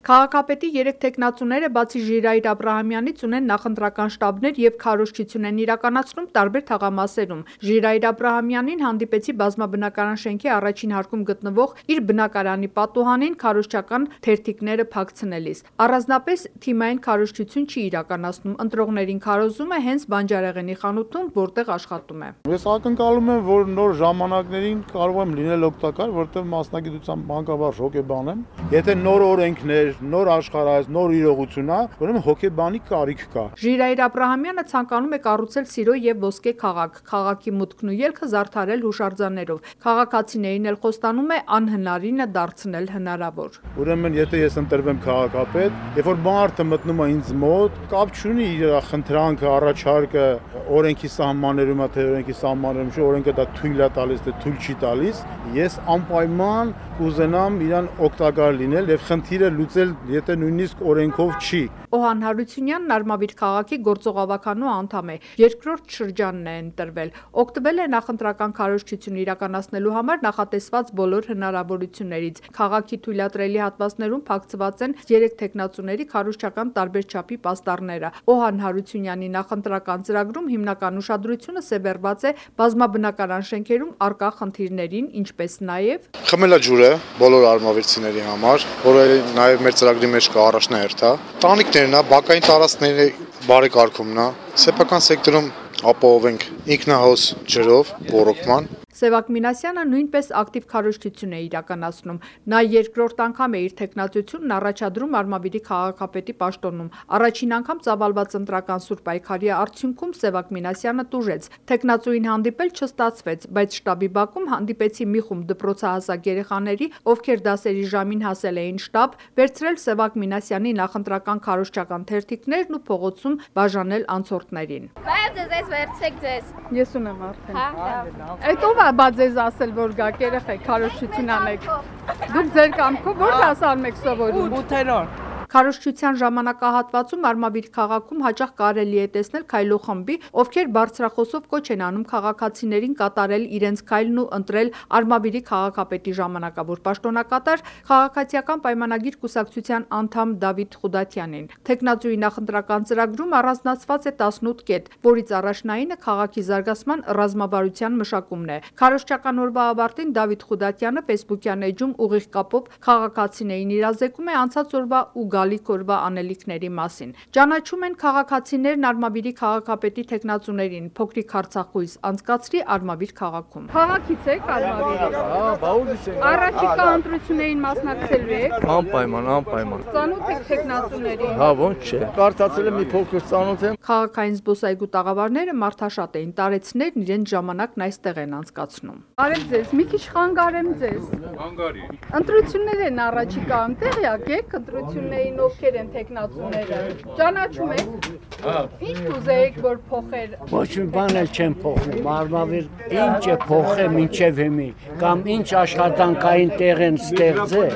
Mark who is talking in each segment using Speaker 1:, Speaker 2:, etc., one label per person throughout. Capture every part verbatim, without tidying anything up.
Speaker 1: Քաղաքապետի երեք թեկնածուները բացի Ժիրայր Աբրահամյանից ունեն նախընտրական շտաբներ և քարոզչություն են իրականացնում տարբեր թաղամասերում։ Ժիրայր Աբրահամյանին հանդիպեցի բազմաբնակարան շենքի առաջին հարկում գտնվող իր բնակարանի պատուհանին քարոզչական թերթիկները փակցնելիս։ Առանձնապես թիմային քարոզչություն չի իրականացնում, ընտրողներին քարոզում է հենց բանջարեղենի խանութում, որտեղ աշխատում է։
Speaker 2: Ես ակնկալում եմ, որ նոր ժամանակներին կարող եմ լինել օգտակար, որտեղ մասնագիտությամբ մանկաբարձ հոգեբան եմ։ Եթե նոր օրենքներ, նոր աշխարհայց, նոր իրողություն է, ուրեմն հոգեբանի կարիք կա։
Speaker 1: Ժիրայր Աբրահամյանը ցանկանում է կառուցել սիրո և ոսկե քաղաք, քաղաքի մուտքն ու ելքը զարդարել հուշարձաններով։ Քաղաքացիներին էլ խոստանում է անհնարինը դարձնել հնարավոր։
Speaker 2: Ուրեմն եթե ես ընտրվեմ քաղաքապետ, երբ որ մարդը մտնում է ինձ մոտ, կապ չունի իր խնդրանքը, առաջարկը օրենքի սահմաններում է, թե օրենքի սահմաններում չէ, օրենքը դա թույլ է տալիս, թե թույլ չի տալիս, ես անպայման կուզենամ իրան օգտակար լինել եւ խնդիրը լուծել, եթե նույնիսկ օրենքով չի։
Speaker 1: Օհան Հարությունյանն Արմավիր քաղաքի գործողավականու անդամ է, երկրորդ շրջանն է ընտրվել, օգտվել է նախընտրական քարոզչություն իրականացնելու համար նախատեսված բոլոր հնարավորություններից։ Քաղաքի թույլատրելի հատվածներում փակցված են երեք թեկնածուների քարոզչական տարբեր չափի պաստառները։ Օհան Հարությունյանի նախընտրական ծրագրում հիմնական ուշադրությունը սևեռված է բազմաբնակարան շենքերում առկա խնդիրներին, ինչպես նաև
Speaker 3: խմելաջուրը բոլոր արմավիրցիների համար, որը նաև մեր ծրագրի մեջ կա առաջնահերթ է, տանիքներն է, բակային տարածքների բարեկարգումն է, սեփական սեկտորում ապահովենք ինքնահոս ջրով ոռոգման։
Speaker 1: Սևակ Մինասյանը նույնպես ակտիվ քարոզչություն է իրականացնում։ Նա երկրորդ անգամ է իր թեկնածությունն առաջադրում Արմավիրի քաղաքապետի պաշտոնում։ Առաջին անգամ ծավալված ընտրական սուր պայքարի արդյունքում Սևակ Մինասյանը տուժեց։ Թեկնածուին հանդիպել չստացվեց, բայց շտաբի բակում հանդիպեցի մի խումբ դպրոցահասակ երեխաների, ովքեր դասերի ժամին հասել էին շտաբ, վերցրել Սևակ Մինասյանի նախընտրական քարոզչական թերթիկներն ու փողոցում բաժանել անցորդներին։
Speaker 4: Բայց ձեզ վերցեք ձեզ։
Speaker 1: Ես ունեմ արդեն։
Speaker 4: Հա։
Speaker 1: Այդ ով է բա ձեզ ասել, որ գաք երեխեք քարոզչություն անեք։ Դուք ձեր կամքով ո՞ր դասարան եք սովորում։
Speaker 5: ութերորդ։
Speaker 1: Քարոզչության ժամանակահատվածում Արմավիր քաղաքում հաճախ կարելի է տեսնել քայլող խմբի, ովքեր բարձրախոսով կոչ են անում քաղաքացիներին կատարել իրենց քայլն ու ընտրել Արմավիրի քաղաքապետի ժամանակավոր պաշտոնակատար Քաղաքացիական պայմանագիր կուսակցության անդամ Դավիթ Խուդատյանին։ Թեկնածուի նախընտրական ծրագրում առանձնացված է տասնութ կետ, որից առաջնայինը քաղաքի զարգացման ռազմավարության մշակումն է։ Քարոզչական օրվա ավարտին Դավիթ Խուդատյանը ֆեյսբուքյան էջում ուղիղ կապով քաղաքացիներին իրազեկում է անցած օրվա ու գալիք օրվա անելիքների մասին։ Ճանաչում են քաղաքացիներն Արմավիրի քաղաքապետի թեկնածուներին, փոքրիկ հարցախույս անցկացրի Արմավիր քաղաքում։ Քաղաքից եք Արմավիրի։
Speaker 5: Հա, բաուլից ենք։
Speaker 1: Առաջիկա ընտրություններին մասնակցելու եք։
Speaker 5: Անպայման, անպայման։
Speaker 1: Ծանոթ եք թեկնածուներին։
Speaker 5: Հա, ոնց չէ։ Կարծացել եմ մի փոքր ծանոթ եմ։
Speaker 1: Քաղաքային զբոսայգու տաղավարները մարդաշատ էին, տարեցներն իրենց ժամանակն այստեղ են անցկացնում։ Արեք ձեզ, մի քիչ խանգարեմ ձեզ։
Speaker 6: Հանգարի։
Speaker 1: Ընտրություններ են առաջիկա, տեղյակ եք ընտրություններին ովքեր են թեկնածուները։ Ճանաչում եք։
Speaker 6: Հա։
Speaker 1: Ինչ կուզեիք, որ փոխեր։
Speaker 7: Ոչ մի բան էլ չեմ փոխում, Արմավիր ինչ է փոխել մինչև հիմի, կամ ինչ աշխատանքային տեղ են ստեղծել,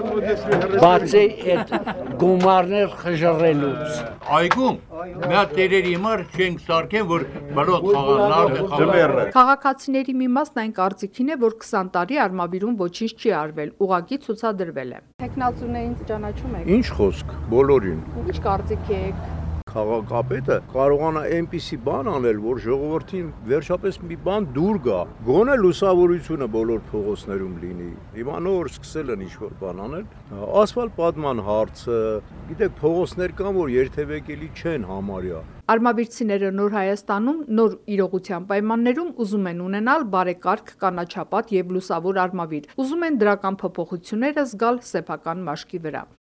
Speaker 7: բացի այդ գումարներ խժռելուց։
Speaker 6: Այգում մի հատ տերերի համար չենք սարքեն, որ բրոդ խաղան, նարդը խաղան։
Speaker 1: Քաղաքացիների մի մասն այն կարծիքին է, որ քսան տարի Արմավիրում ոչինչ չի արվել, ուղղակի ցուցադրվել է։ Թեկնածուներին ճանաչում եք։
Speaker 8: Ինչ խոսք, բոլորին։
Speaker 1: Ինչ կարծիք եք։
Speaker 8: Քաղաքապետը կարողանա այնպիսի բան անել, որ ժողովրդին վերջապես մի բան դուր գա, գոնե լուսավորությունը բոլոր փողոցներում լինի։ Հիմա նոր սկսել են ինչ-որ բան անել, ասֆալտ պատման հարցը, գիտեք, փողոցներ կան, որ երթևեկելի չեն համարյա։
Speaker 1: Արմավիրցիները նոր Հայաստանում, նոր իրողության պայմաններում ուզում են ունենալ բարեկարգ, կանաչապատ և լուսավոր Արմավիր, ուզում են դրական փոփոխությունները զգալ սեփական մաշկի վրա։